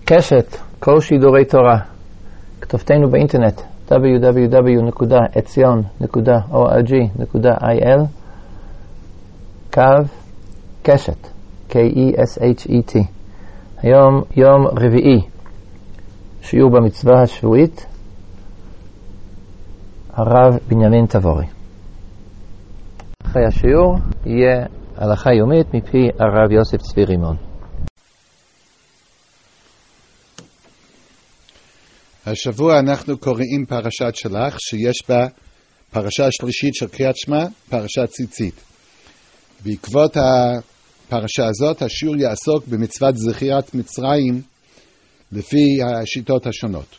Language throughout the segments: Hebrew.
קשת, כל שידורי תורה. כתובתנו באינטרנט www.etzion.org.il קו קשת, K-E-S-H-E-T. היום יום רביעי, שיעור במצווה השבועית, הרב בנימין תבורי. אחרי השיעור יהיה הלכה יומית מפי הרב יוסף צבי רימון. השבוע אנחנו קוראים פרשת שלח, שיש בה פרשה השלישית של קריאת שמע, פרשת ציצית. בעקבות הפרשה הזאת, השיעור יעסוק במצוות זכירת מצרים לפי השיטות השונות.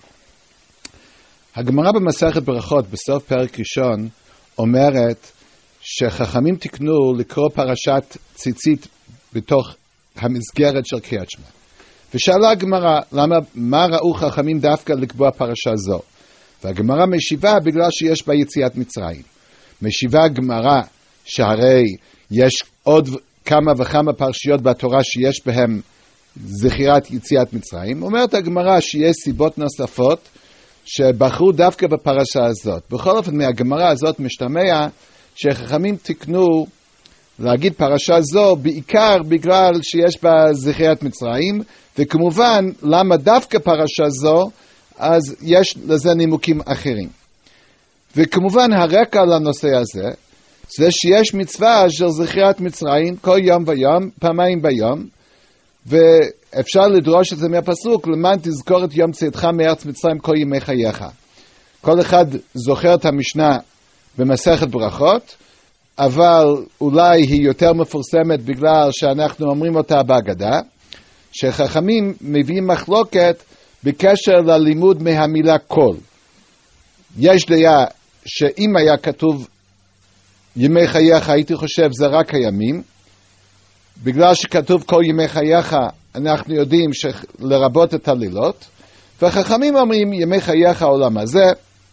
הגמרא במסכת ברכות בסוף פרק ראשון אומרת שחכמים תקנו לקרוא פרשת ציצית בתוך המסגרת של קריאת שמע. ושאלה הגמרא, מה ראו חכמים דווקא לקבוע פרשה זו? והגמרא משיבה בגלל שיש בה יציאת מצרים. משיבה הגמרא שהרי יש עוד כמה וכמה פרשיות בתורה שיש בהם זכירת יציאת מצרים. אומרת הגמרא שיש סיבות נוספות שבחרו דווקא בפרשה הזאת. בכל אופן מהגמרא הזאת משתמע שחכמים תקנו להגיד פרשה זו בעיקר בגלל שיש בה זכירת מצרים, וכמובן למה דווקא פרשה זו, אז יש לזה נימוקים אחרים. וכמובן הרקע לנושא הזה זה שיש מצווה של זכירת מצרים כל יום ויום, פעמיים ביום, ואפשר לדרוש את זה מהפסוק, למען תזכור את יום צאתך מארץ מצרים כל ימי חייך. כל אחד זוכר את המשנה במסכת ברכות, אבל אולי היא יותר מפורסמת בגלל שאנחנו אומרים אותה בהגדה, שחכמים מביאים מחלוקת בקשר ללימוד מהמילה כל. יש דעה שאם היה כתוב ימי חייך, הייתי חושב זה רק הימים, בגלל שכתוב כל ימי חייך, אנחנו יודעים לרבות את הלילות, וחכמים אומרים ימי חייך העולם הזה,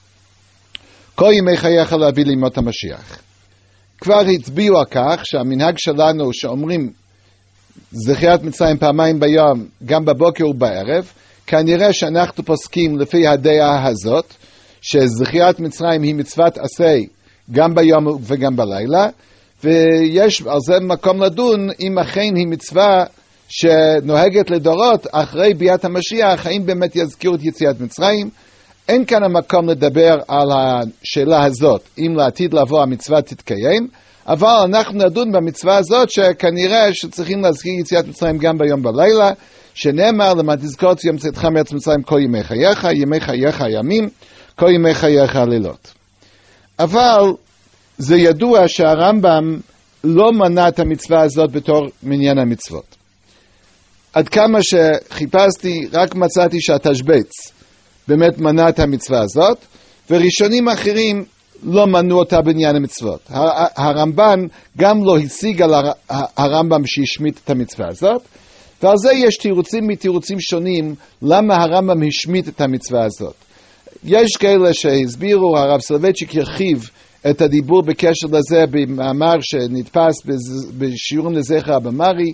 כל ימי חייך להביא לימות המשיח. כבר הצביעו על כך שהמנהג שלנו שאומרים זכירת מצרים פעמיים ביום, גם בבוקר ובערב, כנראה שאנחנו פוסקים לפי הדעה הזאת, שזכירת מצרים היא מצוות עשה גם ביום וגם בלילה, ויש על זה מקום לדון אם אכן היא מצווה שנוהגת לדורות אחרי ביאת המשיח, האם באמת יזכירו את יציאת מצרים. אין כאן המקום לדבר על השאלה הזאת, אם לעתיד לבוא המצווה תתקיים, אבל אנחנו נדון במצווה הזאת שכנראה שצריכים להזכיר יציאת מצרים גם ביום בלילה, שנאמר למען תזכור את יום צאתך מארץ מצרים כל ימי חייך, ימי חייך הימים, כל ימי חייך הלילות. אבל זה ידוע שהרמב"ם לא מנה את המצווה הזאת בתור מניין המצוות. עד כמה שחיפשתי רק מצאתי שהתשבץ באמת מנה את המצווה הזאת, וראשונים אחרים לא מנו אותה בעניין המצוות. הרמב"ן גם לא השיג על הרמב"ם שהשמיט את המצווה הזאת, ועל זה יש תירוצים מתירוצים שונים למה הרמב"ם השמיט את המצווה הזאת. יש כאלה שהסבירו, הרב סולובייצ'יק הרחיב את הדיבור בקשר לזה במאמר שנתפס בשיעורים לזכר אבא מרי,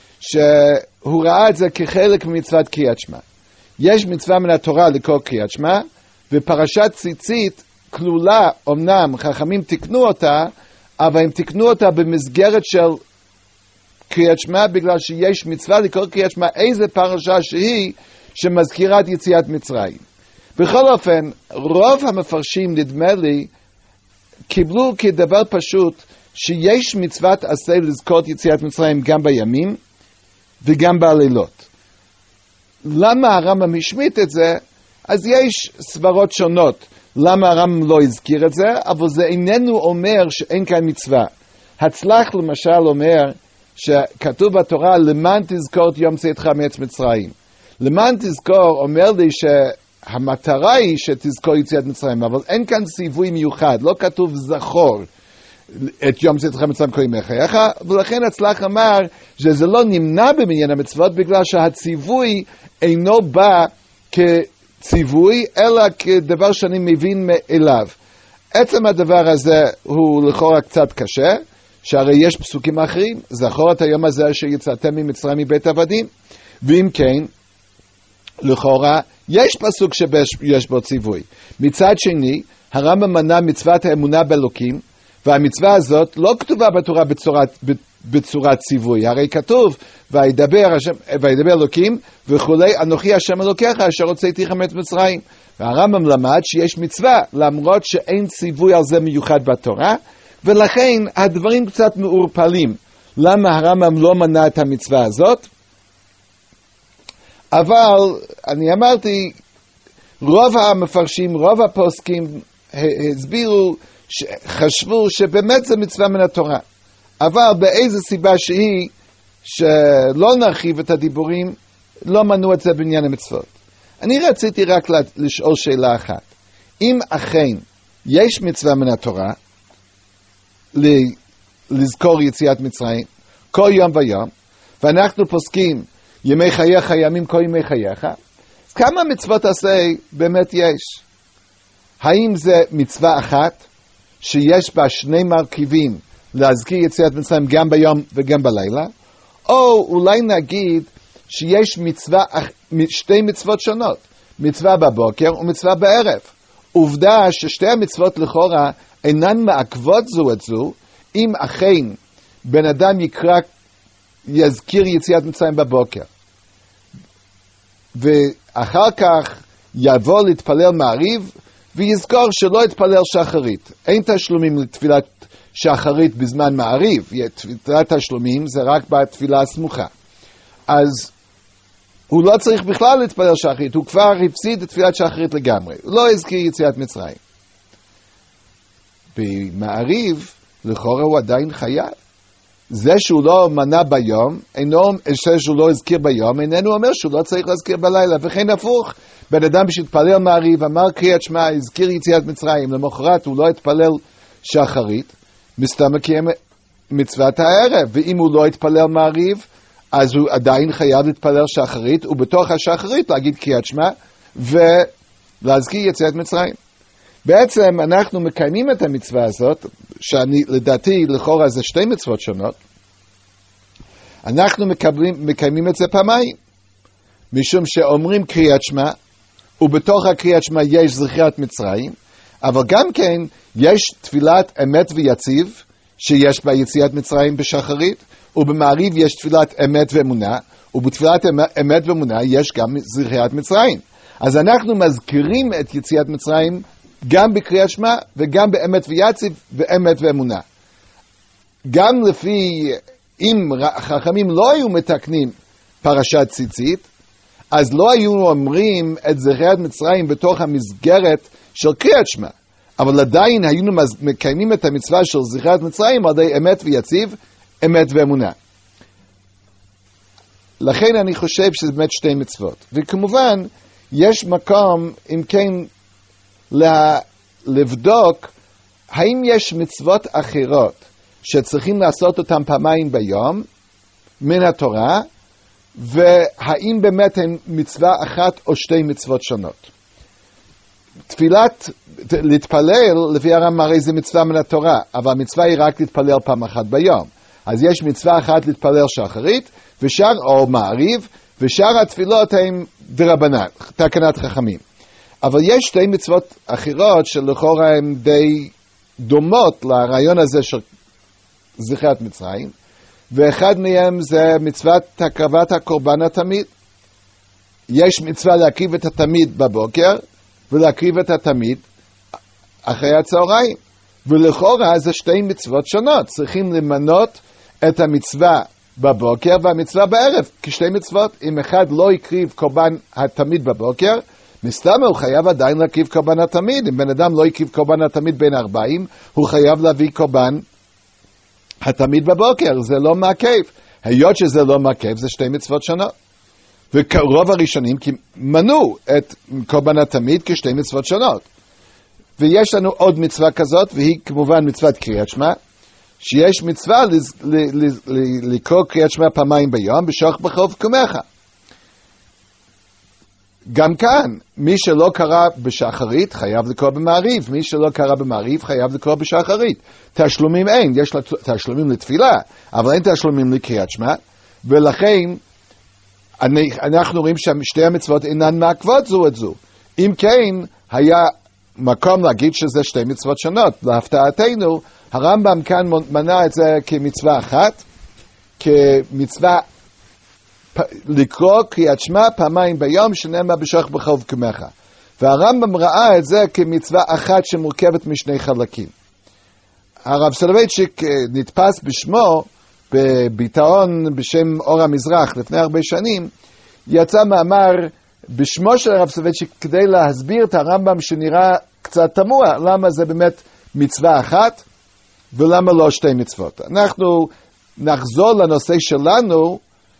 שהוא ראה את זה כחלק ממצוות קריאת שמע. יש מצווה מן התורה לקרוא קריאת שמע, ופרשת ציצית כלולה, אמנם חכמים תקנו אותה, אבל הם תקנו אותה במסגרת של קריאת שמע, בגלל שיש מצווה לקרוא קריאת שמע, איזה פרשה שהיא שמזכירה את יציאת מצרים. בכל אופן, רוב המפרשים, נדמה לי, קיבלו כדבר פשוט, שיש מצוות עשה לזכור את יציאת מצרים גם בימים וגם בלילות. למה הרמב"ם השמיט את זה? אז יש סברות שונות למה הרמב"ם לא הזכיר את זה, אבל זה איננו אומר שאין כאן מצווה. הצלח למשל אומר שכתוב בתורה למען תזכור את יום צאתך מארץ מצרים. למען תזכור אומר לי שהמטרה היא שתזכור יציאת מצרים, אבל אין כאן ציווי מיוחד, לא כתוב זכור את יום צאתך מצרים כל ימי חייך, ולכן הצלח אמר שזה לא נמנע במניין המצוות בגלל שהציווי אינו בא כציווי אלא כדבר שאני מבין מאליו. עצם הדבר הזה הוא לכאורה קצת קשה, שהרי יש פסוקים אחרים, זכור את היום הזה שיצאתם ממצרים מבית עבדים, ואם כן, לכאורה, יש פסוק שיש בו ציווי. מצד שני, הרמב"ם מנה מצוות האמונה באלוקים, והמצווה הזאת לא כתובה בתורה בצורת ציווי. הרי כתוב, וידבר אלוקים וכולי, אנוכי השם אלוקיך אשר הוצאתיך מארץ מצרים. והרמב"ם למד שיש מצווה, למרות שאין ציווי על זה מיוחד בתורה, ולכן הדברים קצת מעורפלים. למה הרמב"ם לא מנה את המצווה הזאת? אבל אני אמרתי, רוב המפרשים, רוב הפוסקים הסבירו, חשבו שבאמת זה מצווה מן התורה. אבל באיזו סיבה שהיא, שלא נרחיב את הדיבורים, לא מנו את זה בעניין המצוות. אני רציתי רק לשאול שאלה אחת. אם אכן יש מצווה מן התורה, לזכור יציאת מצרים, כל יום ויום, ואנחנו פוסקים ימי חייך ימים כל ימי חייך, כמה מצוות עשה באמת יש? האם זה מצווה אחת שיש בה שני מרכיבים להזכיר יציאת מצרים גם ביום וגם בלילה? או אולי נגיד שיש שתי מצוות שונות, מצווה בבוקר ומצווה בערב. עובדה ששתי המצוות לכאורה אינן מעכבות זו את זו, אם אכן בן אדם יזכיר יציאת מצרים בבוקר, ואחר כך יבוא להתפלל מעריב, ויזכור שלא יתפלל שחרית. אין תשלומים לתפילת שחרית בזמן מעריב, תפילת תשלומים זה רק בתפילה הסמוכה. אז הוא לא צריך בכלל להתפלל שחרית, הוא כבר הפסיד את תפילת שחרית לגמרי, הוא לא הזכיר יציאת מצרים. במעריב, לכאורה הוא עדיין חייב. זה שהוא לא מנה ביום, שהוא לא הזכיר ביום, איננו אומר שהוא לא צריך להזכיר בלילה, וכן הפוך. בן אדם שהתפלל מעריב, אמר קריאת שמע, הזכיר יציאת מצרים, למחרת הוא לא התפלל שחרית, מסתם קיים מצוות הערב, ואם הוא לא התפלל מעריב, אז הוא עדיין חייב להתפלל שחרית, ובתוך השחרית להגיד קריאת שמע, ולהזכיר יציאת מצרים. בעצם אנחנו מקיימים את המצווה הזאת, לדעתי לכאורה זה שתי מצוות שונות, אנחנו מקיימים את זה פעמיים, משום שאומרים קריאת שמע, ובתוך הקריאת שמע יש זכירת מצרים, אבל גם כן יש תפילת אמת ויציב, שיש בה יציאת מצרים בשחרית, ובמעריב יש תפילת אמת ואמונה, ובתפילת אמת ואמונה יש גם זכירת מצרים. אז אנחנו מזכירים את יציאת מצרים גם בקריאת שמע וגם באמת ויציב ואמת ואמונה. גם לפי, אם חכמים לא היו מתקנים פרשת ציצית, אז לא היו אומרים את זכירת מצרים בתוך המסגרת של קריאת שמע, אבל עדיין היינו מקיימים את המצווה של זכירת מצרים על ידי אמת ויציב, אמת ואמונה. לכן אני חושב שזה באמת שתי מצוות. וכמובן, יש מקום, אם כן, לבדוק האם יש מצוות אחרות שצריכים לעשות אותן פעמיים ביום מן התורה, והאם באמת הן מצווה אחת או שתי מצוות שונות. להתפלל, לפי הרמב"ם הרי זה מצווה מן התורה, אבל המצווה היא רק להתפלל פעם אחת ביום. אז יש מצווה אחת להתפלל שחרית, או מעריב, ושאר התפילות הן דרבנן, תקנת חכמים. אבל יש שתי מצוות אחרות שלכאורה הן די דומות לרעיון הזה של זכירת מצרים, ואחד מהם זה מצוות הקרבת הקורבן התמיד. יש מצווה להקריב את התמיד בבוקר, ולהקריב את התמיד אחרי הצהריים. ולכאורה זה שתי מצוות שונות, צריכים למנות את המצווה בבוקר והמצווה בערב, כשתי מצוות. אם אחד לא יקריב קורבן התמיד בבוקר, מסתם הוא חייב עדיין להקריב קורבן התמיד. אם בן אדם לא יקריב קורבן התמיד בין 40, הוא חייב להביא קורבן התמיד בבוקר, זה לא מעכב. היות שזה לא מעכב, זה שתי מצוות שונות. ורוב הראשונים מנו את קורבן התמיד כשתי מצוות שונות. ויש לנו עוד מצווה כזאת, והיא כמובן מצוות קריאת שמע, שיש מצווה לקרוא קריאת שמע פעמיים ביום, בשוך בחוב קומך. גם כאן, מי שלא קרא בשחרית חייב לקרוא במעריב, מי שלא קרא במעריב חייב לקרוא בשחרית. תשלומים אין, יש תשלומים לתפילה, אבל אין תשלומים לקריאת שמע, ולכן אנחנו רואים ששתי המצוות אינן מעכבות זו את זו. אם כן, היה מקום להגיד שזה שתי מצוות שונות. להפתעתנו, הרמב"ם כאן מנה את זה כמצווה אחת, כמצווה לקרוא קריאת שמע פעמיים ביום, שנאמר בשוך בך ובקומך. והרמב"ם ראה את זה כמצווה אחת שמורכבת משני חלקים. הרב סולובייצ'יק נתפס בשמו, בביטאון בשם אור המזרח לפני הרבה שנים, יצא מאמר בשמו של הרב סולובייצ'יק כדי להסביר את הרמב"ם שנראה קצת תמוה, למה זה באמת מצווה אחת ולמה לא שתי מצוות. אנחנו נחזור לנושא שלנו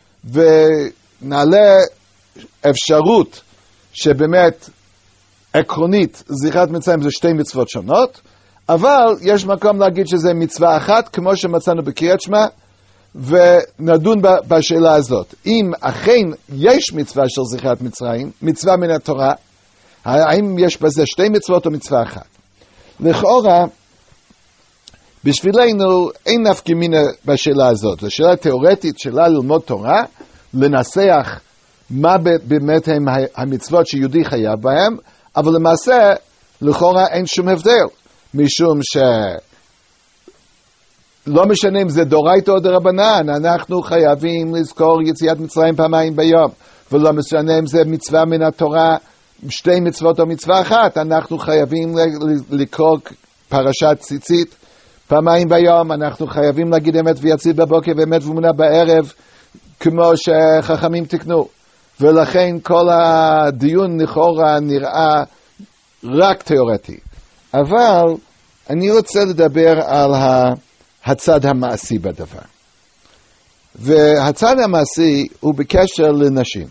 ונעלה אפשרות שבאמת עקרונית זכרת מצרים זה שתי מצוות שונות, אבל יש מקום להגיד שזה מצווה אחת כמו שמצאנו בקריאת שמע, ונדון בשאלה הזאת. אם אכן יש מצווה של זכרת מצרים, מצווה מן התורה, האם יש בזה שתי מצוות או מצווה אחת? לכאורה, בשבילנו אין נפקא מינה בשאלה הזאת. זו שאלה תיאורטית, שאלה ללמוד תורה, לנסח מה באמת הם המצוות שיהודי חייב בהם, אבל למעשה, לכאורה אין שום הבדל, משום לא משנה אם זה דאורייתא או דרבנן, אנחנו חייבים לזכור יציאת מצרים פעמיים ביום, ולא משנה אם זה מצווה מן התורה, שתי מצוות או מצווה אחת, אנחנו חייבים לקרוא פרשת ציצית פעמיים ביום, אנחנו חייבים להגיד אמת ויציב בבוקר ואמת ואמונה בערב, כמו שחכמים תקנו. ולכן כל הדיון לכאורה נראה רק תיאורטי. אבל אני רוצה לדבר על הצד המעשי בדבר. והצד המעשי הוא בקשר לנשים.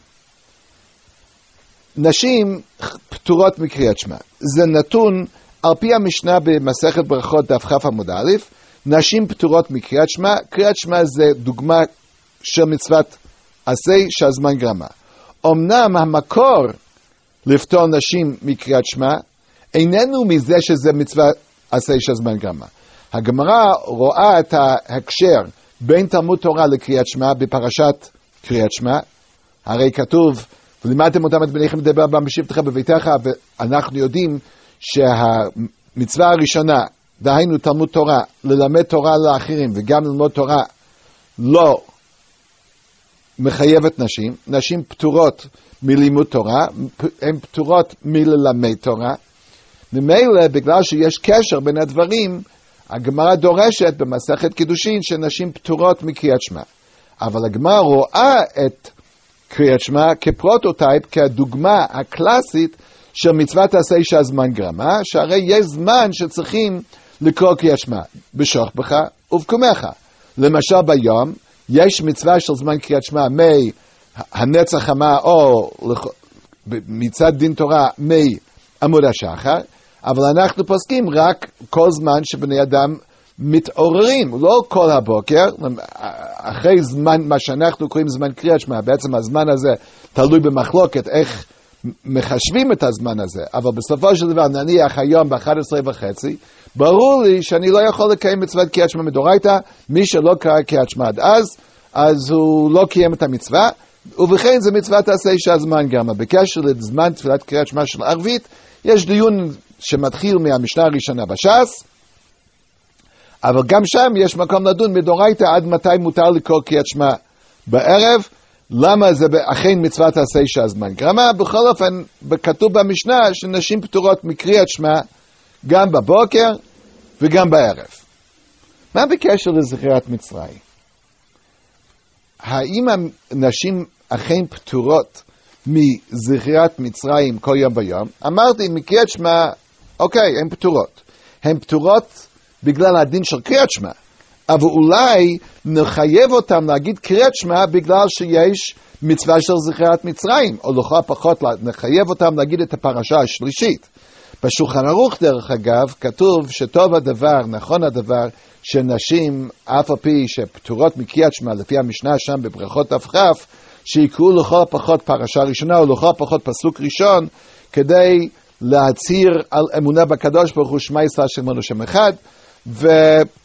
נשים פטורות מקריאת שמע. זה נתון על פי המשנה במסכת ברכות דף כ' עמוד א', נשים פטורות מקריאת שמע. קריאת שמע זה דוגמה של מצוות עשה שהזמן גרמה. אמנם המקור לפטור נשים מקריאת שמע איננו מזה שזה מצווה עשה שהזמן גרמה. הגמרא רואה את ההקשר בין תלמוד תורה לקריאת שמע בפרשת קריאת שמע. הרי כתוב, ולימדתם אותם את בניכם לדבר בשבתך בביתך, ואנחנו יודעים שהמצווה הראשונה, דהיינו תלמוד תורה, ללמד תורה לאחרים וגם ללמוד תורה, לא מחייבת נשים. נשים פטורות מלימוד תורה, הן פטורות מללמד תורה. ממילא, בגלל שיש קשר בין הדברים, הגמרא דורשת במסכת קידושין שנשים פטורות מקריאת שמע. אבל הגמרא רואה את קריאת שמע כפרוטוטייפ, כדוגמה הקלאסית של מצוות עשה שהזמן גרמה, שהרי יש זמן שצריכים לקרוא קריאת שמע, בשוך בך ובקומך. למשל ביום, יש מצווה של זמן קריאת שמע מהנץ החמה או מצד דין תורה מעמוד השחר, אבל אנחנו פוסקים רק כל זמן שבני אדם מתעוררים, לא כל הבוקר, אחרי זמן, מה שאנחנו קוראים זמן קריאת שמע, בעצם הזמן הזה תלוי במחלוקת איך מחשבים את הזמן הזה, אבל בסופו של דבר נניח היום ב-11:30, ברור לי שאני לא יכול לקיים מצוות קריאת שמע מדאורייתא, מי שלא קרא קריאת שמע עד אז הוא לא קיים את המצווה, ובכן זה מצוות עשה שהזמן גרמה. בקשר לזמן תפילת קריאת שמע של ערבית, יש דיון שמתחיל מהמשנה הראשונה בש"ס, אבל גם שם יש מקום לדון מדאורייתא עד מתי מותר לקרוא קריאת שמע בערב, למה זה אכן מצוות עשה שהזמן גרמה. בכל אופן, כתוב במשנה שנשים פטורות מקריאת שמע גם בבוקר וגם בערב. מה בקשר לזכירת מצרים? האם הנשים אכן פטורות מזכירת מצרים כל יום ביום? אמרתי, מקריאת שמע, אוקיי, הן פטורות. הן פטורות בגלל הדין של קריאת שמע, אבל אולי נחייב אותם להגיד קריאת שמע בגלל שיש מצווה של זכירת מצרים, או לכל פחות נחייב אותם להגיד את הפרשה השלישית. בשולחן ערוך דרך אגב כתוב שטוב הדבר, נכון הדבר, שנשים אף על פי שפטורות מקריאת שמע לפי המשנה שם בברכות דף כ', שיקראו לכל פחות פרשה ראשונה או לכל פחות פסוק ראשון, כדי להצהיר על אמונה בקדוש ברוך הוא שמע ישראל שמענו שם אחד.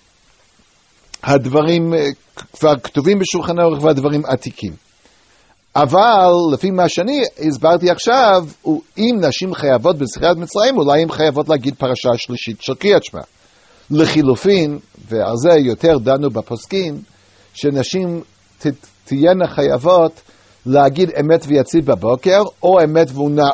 והדברים כבר כתובים בשולחן ערוך והדברים עתיקים. אבל לפי מה שאני הסברתי עכשיו, אם נשים חייבות בזכירת מצרים, אולי הן חייבות להגיד פרשה שלישית של קריאת שמע. לחילופין, ועל זה יותר דנו בפוסקים, שנשים תהיינה חייבות להגיד אמת ויציב בבוקר, או אמת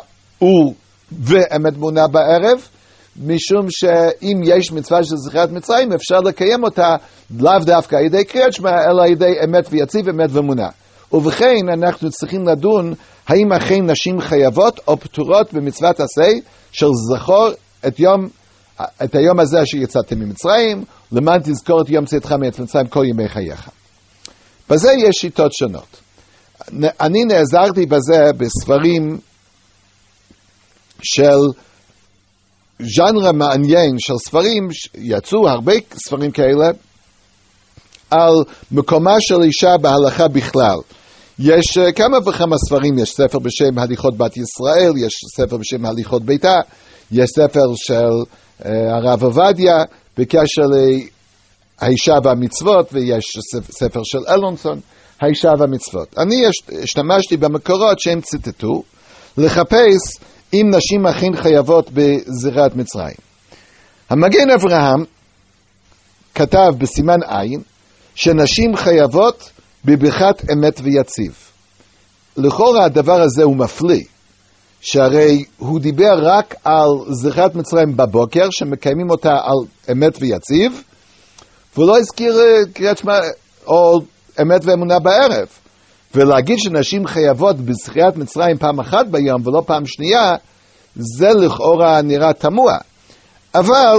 ואמת ואמונה בערב, משום שאם יש מצווה של זכירת מצרים, אפשר לקיים אותה לאו דווקא על ידי קריאת שמע, אלא על ידי אמת ויציב, אמת ואמונה. ובכן, אנחנו צריכים לדון האם אכן נשים חייבות או פטורות במצוות עשה של זכור את היום הזה שיצאתם ממצרים, למען תזכור את יום צאתך מארץ מצרים כל ימי חייך. בזה יש שיטות שונות. אני נעזרתי בזה בספרים של ז'אנר מעניין של ספרים, יצאו הרבה ספרים כאלה, על מקומה של אישה בהלכה בכלל. יש כמה וכמה ספרים, יש ספר בשם הליכות בת ישראל, יש ספר בשם הליכות ביתה, יש ספר של הרב עובדיה בקשר לאישה והמצוות, ויש ספר של אלונסון, האישה והמצוות. אני השתמשתי במקורות שהם ציטטו, לחפש אם נשים אכן חייבות בזכירת מצרים. המגן אברהם כתב בסימן עין, שנשים חייבות בברכת אמת ויציב. לכאורה הדבר הזה הוא מפליא, שהרי הוא דיבר רק על זכירת מצרים בבוקר, שמקיימים אותה על אמת ויציב, והוא לא הזכיר קריאת שמע או אמת ואמונה בערב. ולהגיד שנשים חייבות בזכירת מצרים פעם אחת ביום ולא פעם שנייה, זה לכאורה נראה תמוה. אבל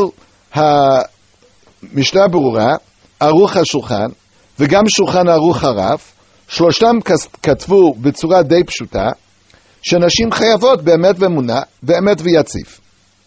המשנה ברורה, ערוך השולחן, וגם שולחן ערוך הרב, שלושתם כתבו בצורה די פשוטה, שנשים חייבות באמת ואמונה, באמת ויציב.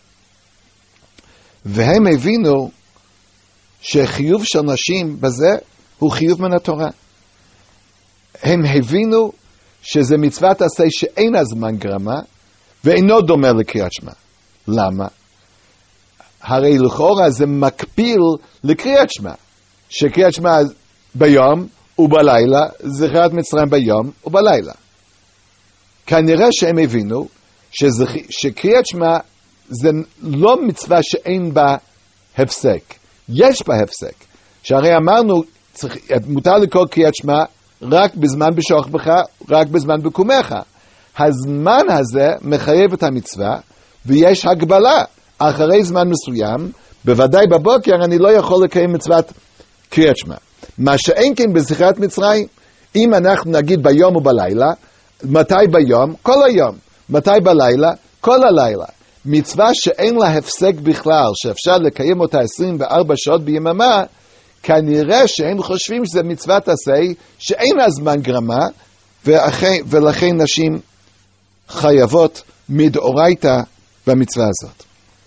והם הבינו שחיוב של נשים בזה הוא חיוב מן התורה. הם הבינו שזה מצוות עשה שאין הזמן גרמה, ואינו דומה לקריאת שמע. למה? הרי לכאורה זה מקביל לקריאת שמע, שקריאת שמע ביום ובלילה, זכירת מצרים ביום ובלילה. כנראה שהם הבינו שקריאת שמע זה לא מצווה שאין בה הפסק. יש בה הפסק. שהרי אמרנו, מותר לקרוא קריאת שמע רק בזמן בשוכבך, רק בזמן בקומך. הזמן הזה מחייב את המצווה, ויש הגבלה. אחרי זמן מסוים, בוודאי בבוקר, אני לא יכול לקיים מצוות קריאת שמע. מה שאין כן בזכירת מצרים, אם אנחנו נגיד ביום ובלילה, מתי ביום? כל היום. מתי בלילה? כל הלילה. מצווה שאין לה הפסק בכלל, שאפשר לקיים אותה 24 שעות ביממה, כנראה שהם חושבים שזה מצוות עשה, שאין לה זמן גרמה, ולכן נשים חייבות מדאורייתא במצווה הזאת.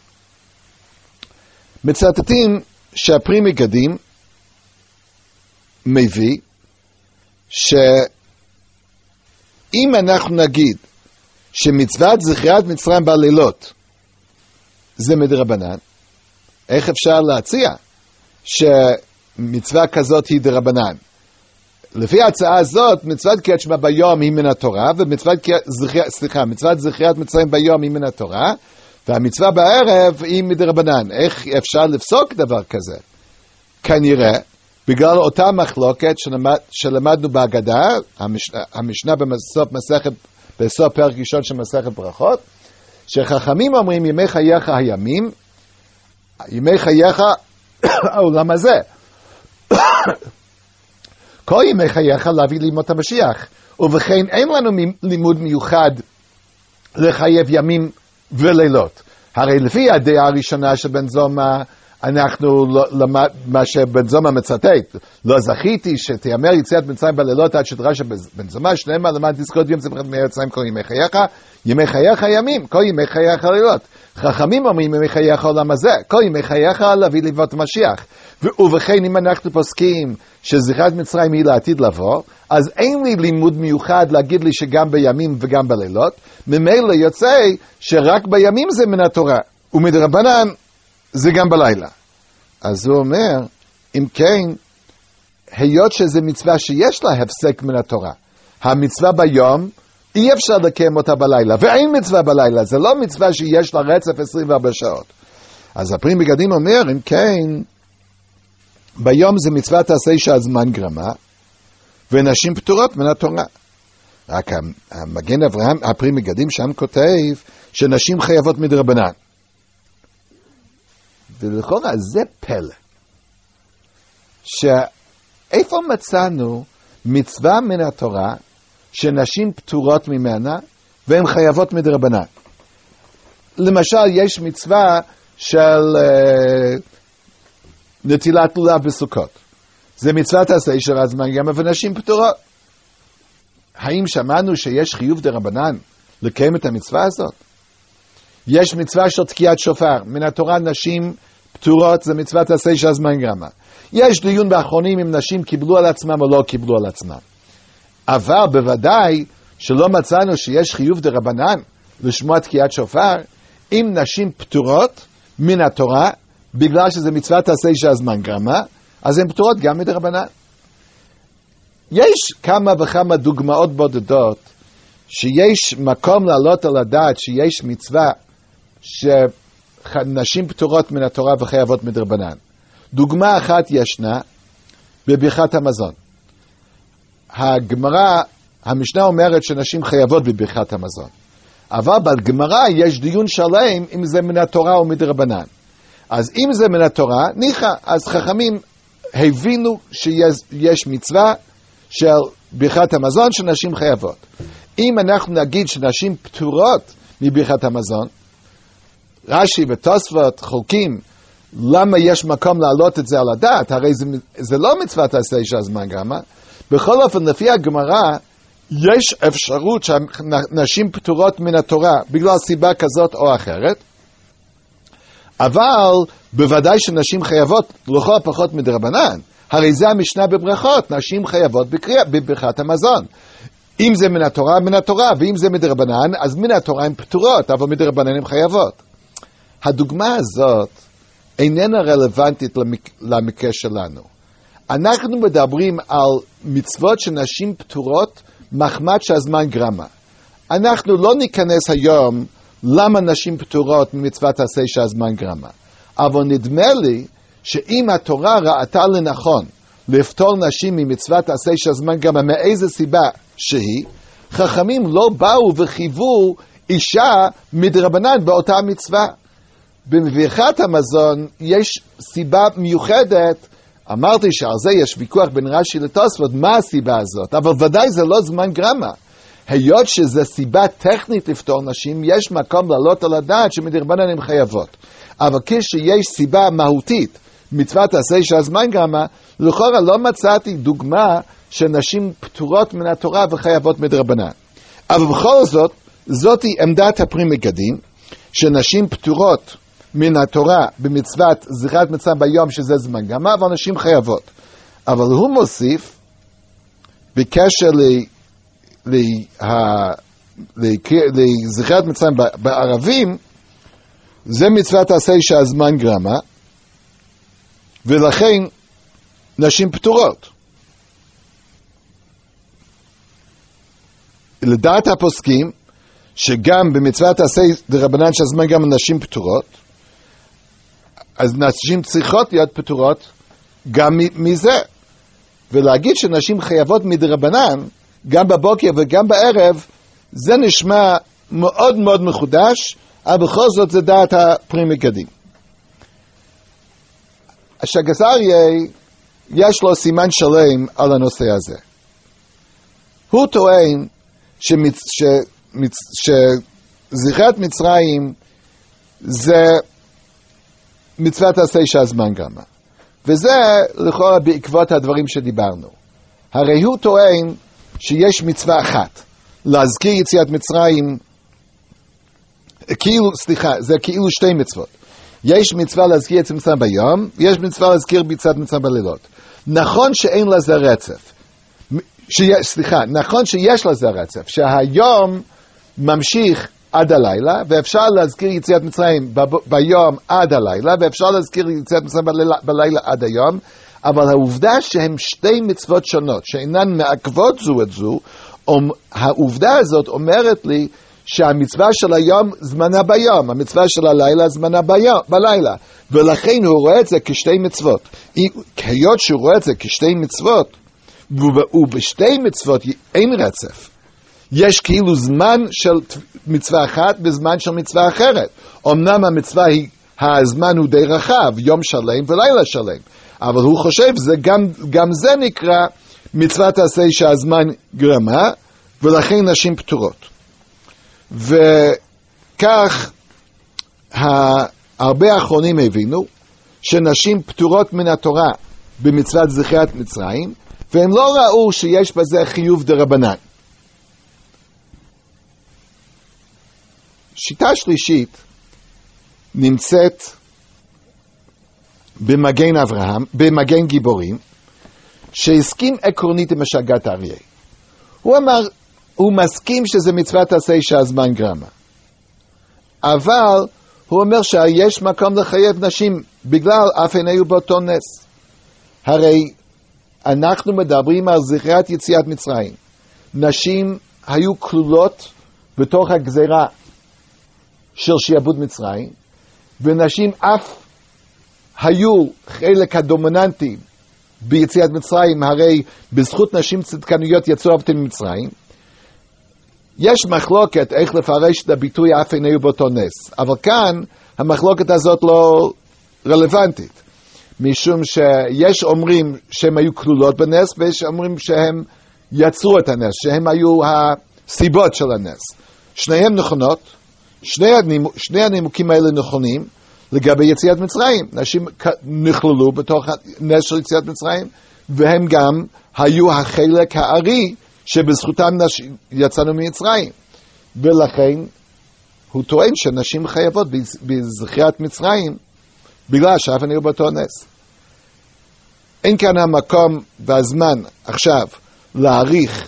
מצטטים שהפרי מגדים מביא שאם אנחנו נגיד שמצוות זכירת מצרים בלילות זה מדרבנן, איך אפשר להציע שמצווה כזאת היא דרבנן? לפי ההצעה הזאת, מצוות קריאת שמע ביום היא מן התורה, ומצוות זכירת מצרים ביום היא מן התורה, והמצווה בערב היא מדרבנן. איך אפשר לפסוק דבר כזה? כנראה, בגלל אותה מחלוקת שלמדנו בהגדה, המשנה בסוף פרק ראשון של מסכת ברכות, שחכמים אומרים ימי חייך הימים, ימי חייך העולם הזה. כל ימי חייך להביא לימות המשיח, ובכן אין לנו לימוד מיוחד לחייב ימים ולילות. הרי לפי הדעה הראשונה של בן זומא, אנחנו למד מה שבן זומא מצטט, לא זכיתי שתיאמר יציאת מצרים בלילות עד שדרש בן זומא, שנאמר למען תזכור את יום צאתך מארץ מצרים כל ימי חייך ימים, כל ימי חייך לילות. חכמים אומרים ימי חייך העולם הזה, כל ימי חייך להביא לימות המשיח. ובכן אם אנחנו פוסקים שזכירת מצרים היא לעתיד לבוא, אז אין לי לימוד מיוחד להגיד לי שגם בימים וגם בלילות, ממילא יוצא שרק בימים זה מן התורה, ומדרבנן זה גם בלילה. אז הוא אומר, אם כן, היות שזה מצווה שיש לה הפסק מן התורה, המצווה ביום, אי אפשר לקיים אותה בלילה, ואין מצווה בלילה, זה לא מצווה שיש לה רצף 24 שעות. אז הפרי מגדים אומר, אם כן, ביום זה מצווה תעשה שהזמן גרמה, ונשים פטורות מן התורה. רק המגן אברהם, הפרי מגדים שם כותב, שנשים חייבות מדרבנן. ולכאורה זה פלא. שאיפה מצאנו מצווה מן התורה, שנשים פטורות ממנה, והן חייבות מדרבנן. למשל, יש מצווה של נטילת לולב בסוכות. זה מצוות תעשה שהזמן גרמה ונשים פטורות. האם שמענו שיש חיוב דרבנן לקיים את המצווה הזאת? יש מצווה של תקיעת שופר. מן התורה נשים פטורות, זה מצוות תעשה שהזמן גרמה. יש דיון באחרונים אם נשים קיבלו על עצמם או לא קיבלו על עצמם. אבל בוודאי שלא מצאנו שיש חיוב דרבנן לשמוע תקיעת שופר, אם נשים פטורות מן התורה, בגלל שזה מצוות תעשה שהזמן גרמה, אז הן פטורות גם מדרבנן. יש כמה וכמה דוגמאות בודדות, שיש מקום לעלות על הדעת שיש מצווה שנשים פטורות מן התורה וחייבות מדרבנן. דוגמה אחת ישנה בברכת המזון. הגמרא, המשנה אומרת שנשים חייבות בברכת המזון. אבל בגמרא יש דיון שלם אם זה מן התורה או מדרבנן. אז אם זה מן התורה, ניחא, אז חכמים הבינו שיש מצווה של ברכת המזון שנשים חייבות. אם אנחנו נגיד שנשים פטורות מברכת המזון, רש"י ותוספות חולקים למה יש מקום להעלות את זה על הדעת, הרי זה לא מצוות תעשה שהזמן גרמה. בכל אופן, לפי הגמרא, יש אפשרות שנשים פטורות מן התורה בגלל סיבה כזאת או אחרת, אבל בוודאי שנשים חייבות לכל הפחות מדרבנן. הרי זה המשנה בברכות, נשים חייבות בברכת המזון. אם זה מן התורה, מן התורה, ואם זה מדרבנן, אז מן התורה הן פטורות, אבל מדרבנן הן חייבות. הדוגמה הזאת איננה רלוונטית למקרה שלנו. אנחנו מדברים על מצוות שנשים פטורות מחמת שהזמן גרמה. אנחנו לא ניכנס היום למה נשים פטורות ממצוות תעשה שהזמן גרמה. אבל נדמה לי שאם התורה ראתה לנכון לפטור נשים ממצוות תעשה שהזמן גרמה מאיזה סיבה שהיא, חכמים לא באו וחייבו אישה מדרבנן באותה מצווה. בברכת המזון יש סיבה מיוחדת. אמרתי שעל זה יש ויכוח בין רש"י לתוספות, מה הסיבה הזאת? אבל ודאי זה לא זמן גרמה. היות שזה סיבה טכנית לפטור נשים, יש מקום לעלות על הדעת שמדרבנן הן חייבות. אבל כשיש סיבה מהותית, מצוות תעשה שהזמן גרמה, לכאורה לא מצאתי דוגמה שנשים פטורות מן התורה וחייבות מדרבנן. אבל בכל זאת, זאתי עמדת הפרי מגדים, שנשים פטורות מן התורה במצוות זכרת מצווה ביום שזה זמן גרמה, אבל נשים חייבות. אבל הוא מוסיף, בקשר לזכרת מצווה בערבים, זה מצוות תעשה שהזמן גרמה, ולכן נשים פטורות. לדעת הפוסקים, שגם במצוות תעשה דרבנן שהזמן גרמה נשים פטורות, אז נשים צריכות להיות פטורות גם מזה. ולהגיד שנשים חייבות מדרבנן, גם בבוקר וגם בערב, זה נשמע מאוד מאוד מחודש, אבל בכל זאת זה דעת הפרי מגדים. השג"ס אריה, יש לו סימן שלם על הנושא הזה. הוא טוען שזכרת מצרים זה מצוות תעשה שהזמן גרמה. וזה לכאורה בעקבות הדברים שדיברנו. הרי הוא טוען שיש מצווה אחת, להזכיר יציאת מצרים, זה כאילו שתי מצוות. יש מצווה להזכיר יציאת מצרים ביום, יש מצווה להזכיר יציאת מצרים בלילות. נכון שאין לזה רצף. נכון שיש לזה רצף, שהיום ממשיך עד הלילה, ואפשר להזכיר יציאת מצרים ביום עד הלילה, ואפשר להזכיר יציאת מצרים בלילה עד היום, אבל העובדה שהם שתי מצוות שונות, שאינן מעכבות זו את זו, העובדה הזאת אומרת לי שהמצווה של היום זמנה ביום, המצווה של הלילה זמנה בלילה, ולכן הוא רואה את זה כשתי מצוות. היות שהוא רואה את זה כשתי מצוות, ובשתי מצוות אין רצף, יש כאילו זמן של מצווה אחת וזמן של מצווה אחרת. אמנם המצווה הזמן הוא די רחב, יום שלם ולילה שלם, אבל הוא חושב גם זה נקרא מצוות תעשה שהזמן גרמה, ולכן נשים פטורות. וכך הרבה האחרונים הבינו שנשים פטורות מן התורה במצוות זכירת מצרים, והם לא ראו שיש בזה חיוב דרבנן. שיטה שלישית נמצאת במגן אברהם, במגן גיבורים, שהסכים עקרונית עם השגת האריה. הוא אמר, הוא מסכים שזה מצוות תעשה שהזמן גרמה. אבל הוא אומר שיש מקום לחייב נשים בגלל אף עיניו באותו נס. הרי אנחנו מדברים על זכירת יציאת מצרים. נשים היו כלולות בתוך הגזרה של שיעבוד מצרים, ונשים אף היו חלק הדומיננטי ביציאת מצרים, הרי בזכות נשים צדקניות יצאו עבדים ממצרים. יש מחלוקת איך לפרש את הביטוי אף עיניו באותו נס, אבל כאן המחלוקת הזאת לא רלוונטית, משום שיש אומרים שהם היו כלולות בנס, ויש אומרים שהם יצרו את הנס, שהם היו הסיבות של הנס. שניהם נכונות, שני הנימוקים האלה נכונים לגבי יציאת מצרים. נשים נכללו בתוך הנס של יציאת מצרים, והם גם היו החלק הארי שבזכותם יצאנו ממצרים. ולכן הוא טוען שנשים חייבות בזכירת מצרים בגלל שאף עיניו באותו נס. אין כאן המקום והזמן עכשיו להעריך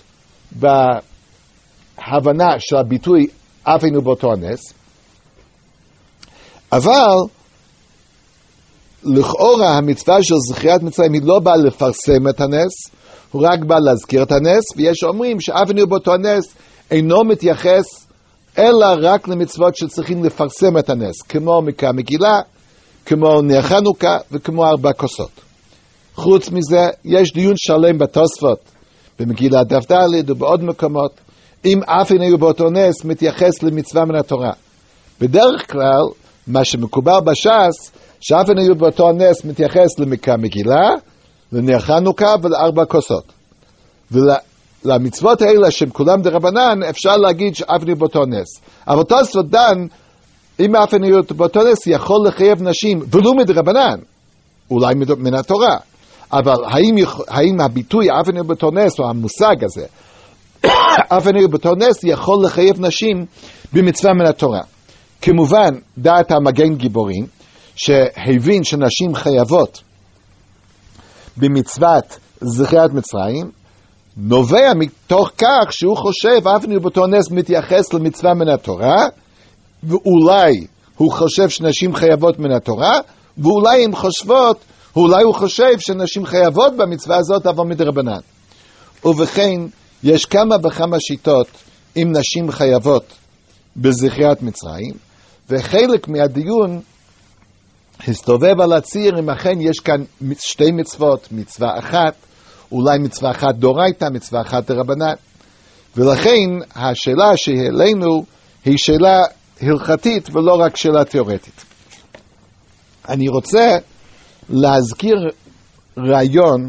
בהבנה של הביטוי אף עיניו באותו נס, אבל לכאורה המצווה של זכירת מצרים היא לא באה לפרסם את הנס, הוא רק בא להזכיר את הנס, ויש אומרים שאף עיניו באותו נס אינו מתייחס אלא רק למצוות שצריכים לפרסם את הנס, כמו מקרא מגילה, כמו נר חנוכה וכמו 4 כוסות. חוץ מזה, יש דיון שלם בתוספות, במגילה דף ד' ובעוד מקומות, אם אף עיניו באותו נס מתייחס למצווה מן התורה. בדרך כלל, מה שמקובל בש"ס, שאף עיניו באותו נס מתייחס למקרא מגילה, לנר חנוכה ול4 כוסות. ולמצוות האלה שהם כולם דרבנן, אפשר להגיד שאף עיניו באותו נס. אבל תוספות דן, אם אף עיניו באותו נס יכול לחייב נשים, ולו מדרבנן, אולי מן התורה. אבל האם הביטוי אף עיניו באותו נס, או המושג הזה, אף עיניו באותו נס יכול לחייב נשים במצווה מן התורה? כמובן, דעת המגן גיבורים, שהבין שנשים חייבות במצוות זכירת מצרים, נובע מתוך כך שהוא חושב אף עיניו באותו נס מתייחס למצווה מן התורה, ואולי הוא חושב שנשים חייבות מן התורה, ואולי הוא חושב שנשים חייבות במצווה הזאת אבל מדרבנן. ובכן, יש כמה וכמה שיטות אם נשים חייבות בזכירת מצרים, וחלק מהדיון הסתובב על הציר אם אכן יש כאן שתי מצוות, מצווה אחת, אולי מצווה אחת דורייתא, מצווה אחת דרבנן. ולכן השאלה שהעלינו היא שאלה הלכתית ולא רק שאלה תיאורטית. אני רוצה להזכיר רעיון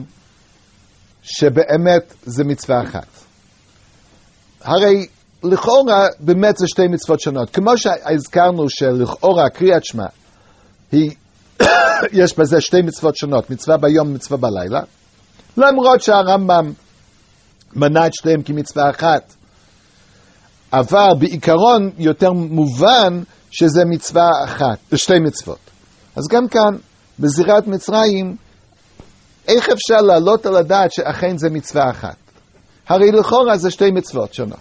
שבאמת זה מצווה אחת. הרי לכאורה באמת זה שתי מצוות שונות. כמו שהזכרנו שלכאורה קריאת שמע יש בזה שתי מצוות שונות, מצווה ביום ומצווה בלילה, למרות שהרמב"ם מנה את שתיהם כמצווה אחת, אבל בעיקרון יותר מובן שזה מצווה אחת, שתי מצוות. אז גם כאן, בזכירת מצרים, איך אפשר לעלות על הדעת שאכן זה מצווה אחת? הרי לכאורה זה שתי מצוות שונות.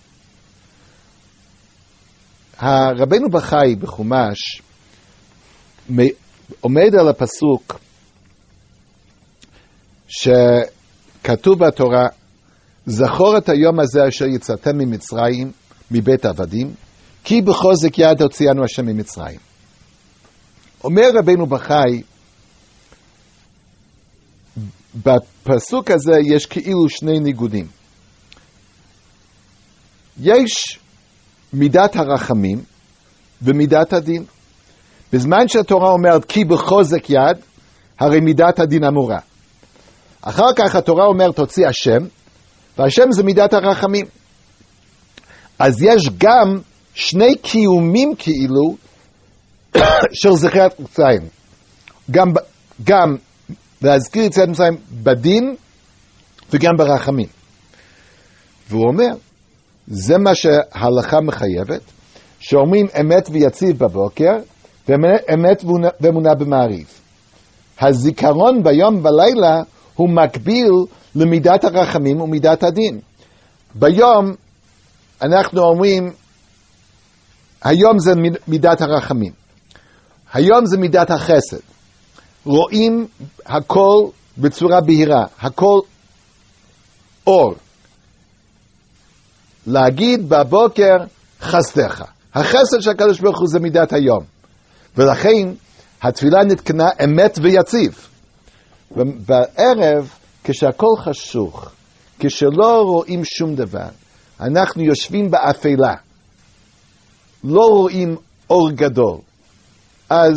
הרבנו בחי בחומש עומד על הפסוק שכתוב בתורה זכור את היום הזה אשר יצאתם ממצרים, מבית עבדים, כי בחוזק יד הוציאנו השם ממצרים. אומר רבנו בחי, בפסוק הזה יש כאילו שני ניגודים. יש מידת הרחמים ומידת הדין. בזמן שהתורה אומרת כי בחוזק יד, הרי מידת הדין אמורה. אחר כך התורה אומרת תוציא השם, והשם זה מידת הרחמים. אז יש גם שני קיומים כאילו של זכירת מצרים. גם להזכיר יציאת מצרים בדין וגם ברחמים. והוא אומר, זה מה שההלכה מחייבת, שאומרים אמת ויציב בבוקר, ואמת ואמונה במעריב. הזיכרון ביום ולילה הוא מקביל למידת הרחמים ומידת הדין. ביום אנחנו אומרים, היום זה מידת הרחמים. היום זה מידת החסד. רואים הכל בצורה בהירה, הכל אור. להגיד בבוקר חסדך. החסד של הקדוש ברוך הוא זה מידת היום. ולכן התפילה נתקנה אמת ויציב. ובערב, כשהכל חשוך, כשלא רואים שום דבר, אנחנו יושבים באפלה, לא רואים אור גדול, אז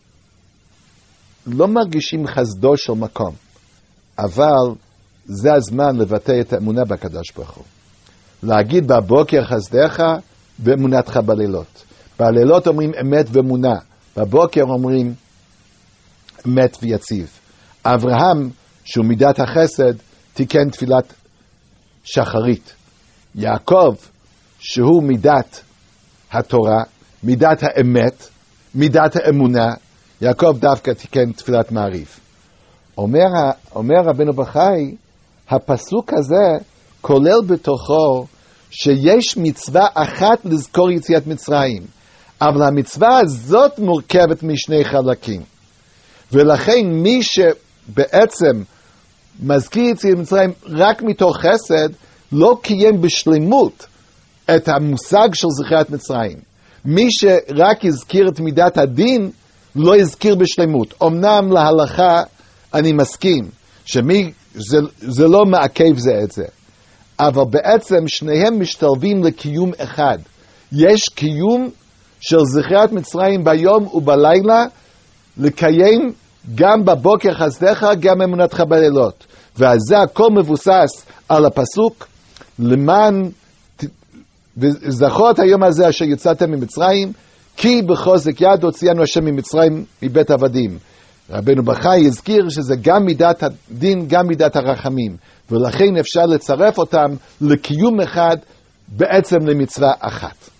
לא מרגישים חסדו של מקום, אבל זה הזמן לבטא את האמונה בקדוש ברוך הוא. להגיד בבוקר חסדך ואמונתך בלילות. בלילות אומרים אמת ואמונה, בבוקר אומרים אמת ויציב. אברהם, שהוא מידת החסד, תיקן תפילת שחרית. יעקב, שהוא מידת התורה, מידת האמת, מידת האמונה, יעקב דווקא תיקן תפילת מעריב. אומר רבנו בחי, הפסוק הזה כולל בתוכו שיש מצווה אחת לזכור יציאת מצרים, אבל המצווה הזאת מורכבת משני חלקים. ולכן מי שבעצם מזכיר יציאת מצרים רק מתוך חסד, לא קיים בשלמות את המושג של זכירת מצרים. מי שרק הזכיר את מידת הדין, לא הזכיר בשלמות. אמנם להלכה אני מסכים, זה לא מעכב זה את זה. אבל בעצם שניהם משתלבים לקיום אחד. יש קיום של זכירת מצרים ביום ובלילה, לקיים גם בבוקר חסדך, גם אמונתך בלילות. ואז זה הכל מבוסס על הפסוק, למען זכור את היום הזה אשר יצאתם ממצרים, כי בחוזק יד הוציאנו השם ממצרים מבית עבדים. רבנו בחי הזכיר שזה גם מידת הדין, גם מידת הרחמים, ולכן אפשר לצרף אותם לקיום אחד, בעצם למצווה אחת.